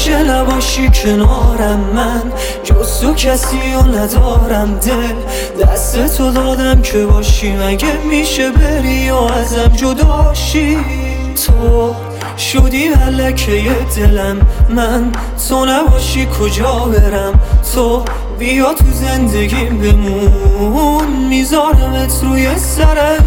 که نباشی کنارم من جز تو کسی رو ندارم دل دست تو دادم که باشی مگه میشه بری و ازم جداشی تو شدی ملکه دلم من تو نباشی کجا برم تو بیا تو زندگیم بمون میذارمت روی سرم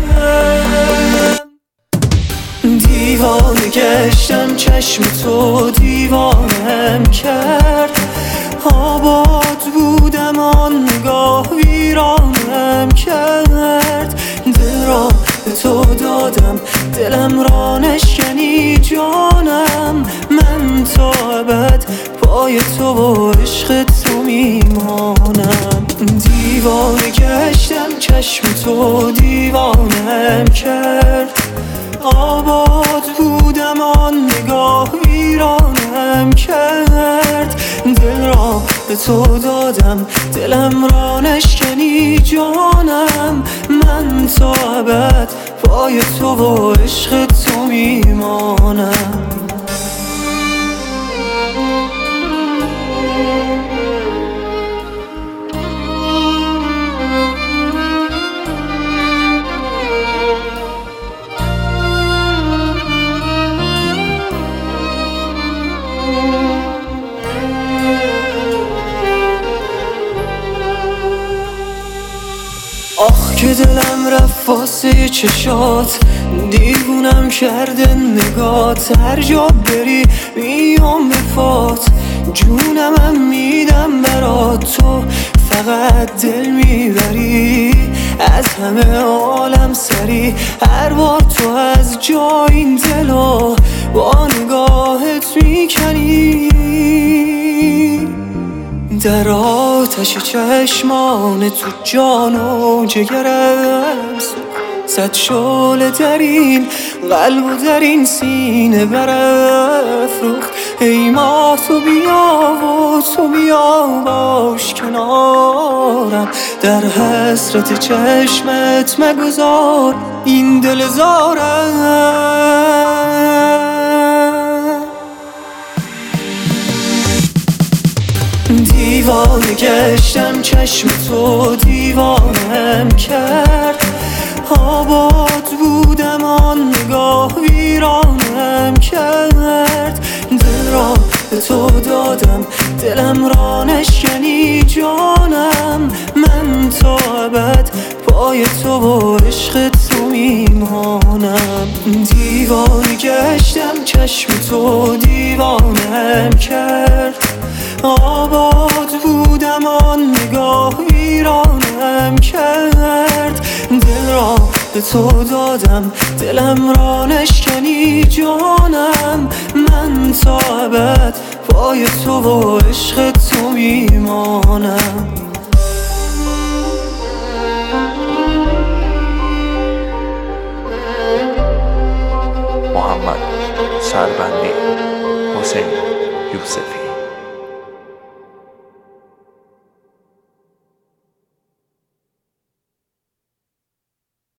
دیوانه گشتم چشم تو دیوانم کرد آباد بودم آن نگاه ویرانم کرد دل را به تو دادم دلم را نشکنی جانم من تا ابد پای تو و عشق تو میمانم دیوانه گشتم چشم تو دیوانم کرد آباد بودم آن نگاه ویرانم کرد دل را به تو دادم دلم را نشکنی جانم من تا ابد پای تو و عشق تو میمانم آخ که دلم رفت واسه چشات دیوونم کرده نگات هر جا بری میام به پات جونمم میدم برات تو فقط دل میبری از همه عالم سری هر بار تو از جا این دلو با نگاهت میکنی در آتش چشمان تو جان و جگرم صد شعله در این قلب و در این سینه برافروخت ای ما تو بیا و تو بیا باش کنارم در حسرت چشمت مگذار این دل زارم دیوانه گشتم چشم تو دیوانم کرد آباد بودم آن نگاه ویرانم کرد دل را به تو دادم دلم را نشکنی جانم من تا ابد پای تو و عشق تو میمانم دیوانه گشتم چشم تو دیوانم کرد آباد بودم آن نگاه ویرانم کرد دل را به تو دادم دلم را نشکنی جانم من تا ابد پای تو و عشق تو میمانم محمد سربندی حسین یوسفی